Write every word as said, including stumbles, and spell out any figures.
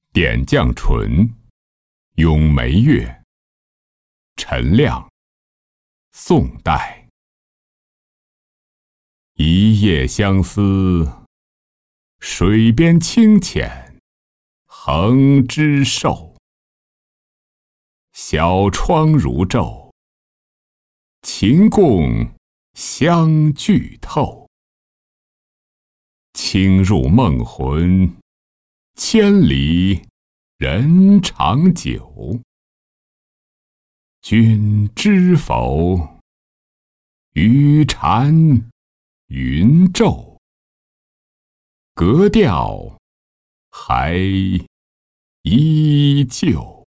点绛唇，咏梅月。陈亮，宋代。一夜相思，水边清浅，横枝瘦。小窗如昼，情共相剧透。轻入梦魂，千里人长久。君知否？雨缠云皱，格调还依旧。